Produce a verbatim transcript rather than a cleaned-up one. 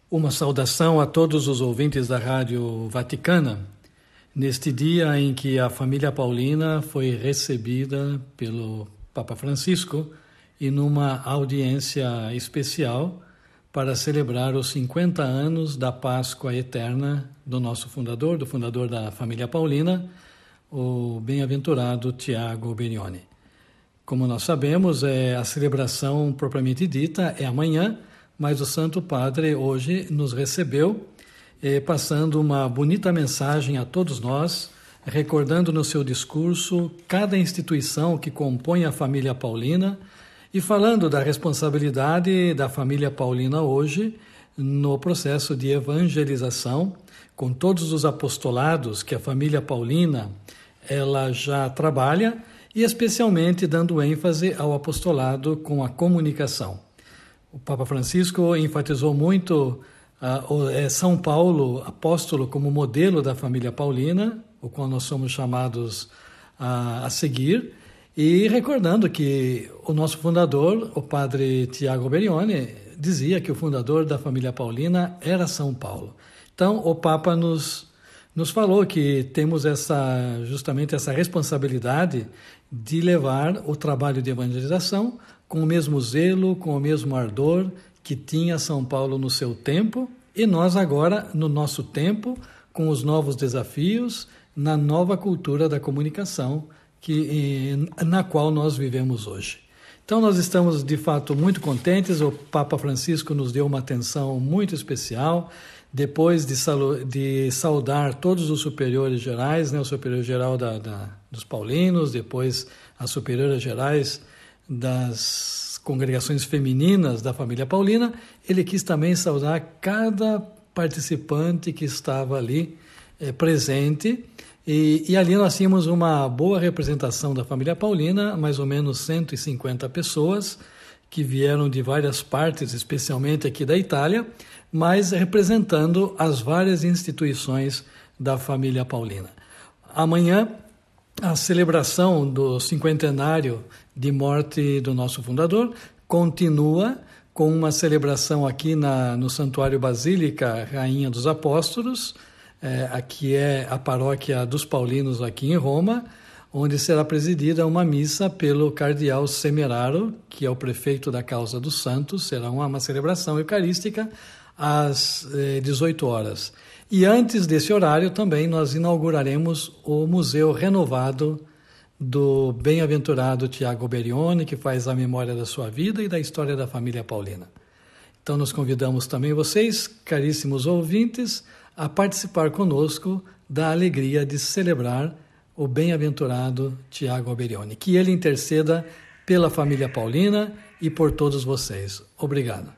Uma saudação a todos os ouvintes da Rádio Vaticana, neste dia em que a família Paulina foi recebida pelo Papa Francisco e numa audiência especial para celebrar os cinquenta anos da Páscoa Eterna do nosso fundador, do fundador da família Paulina, o bem-aventurado Tiago Berione. Como nós sabemos, é, a celebração propriamente dita é amanhã, mas o Santo Padre hoje nos recebeu, eh, passando uma bonita mensagem a todos nós, recordando no seu discurso cada instituição que compõe a família Paulina e falando da responsabilidade da família Paulina hoje no processo de evangelização, com todos os apostolados que a família Paulina ela já trabalha e especialmente dando ênfase ao apostolado com a comunicação. O Papa Francisco enfatizou muito uh, São Paulo, apóstolo, como modelo da família Paulina, o qual nós somos chamados uh, a seguir, e recordando que o nosso fundador, o padre Tiago Berione, dizia que o fundador da família Paulina era São Paulo. Então, o Papa nos, nos falou que temos essa, justamente essa responsabilidade de levar o trabalho de evangelização com o mesmo zelo, com o mesmo ardor que tinha São Paulo no seu tempo e nós agora, no nosso tempo, com os novos desafios, na nova cultura da comunicação que, na qual nós vivemos hoje. Então nós estamos de fato muito contentes, o Papa Francisco nos deu uma atenção muito especial, depois de, salu- de saudar todos os superiores gerais, né, o superior geral da, da, dos paulinos, depois as superiores gerais das congregações femininas da família Paulina, ele quis também saudar cada participante que estava ali eh, presente, e, e ali nós tínhamos uma boa representação da família Paulina, mais ou menos cento e cinquenta pessoas, que vieram de várias partes, especialmente aqui da Itália, mas representando as várias instituições da família Paulina. Amanhã, a celebração do cinquentenário de morte do nosso fundador continua com uma celebração aqui na, no Santuário Basílica Rainha dos Apóstolos, é, aqui é a paróquia dos Paulinos aqui em Roma, onde será presidida uma missa pelo cardeal Semeraro, que é o prefeito da Causa dos Santos. Será uma, uma celebração eucarística às eh, dezoito horas. E antes desse horário também nós inauguraremos o Museu Renovado do bem-aventurado Tiago Berione, que faz a memória da sua vida e da história da família Paulina. Então nós convidamos também vocês, caríssimos ouvintes, a participar conosco da alegria de celebrar o bem-aventurado Tiago Berione. Que ele interceda pela família Paulina e por todos vocês. Obrigado.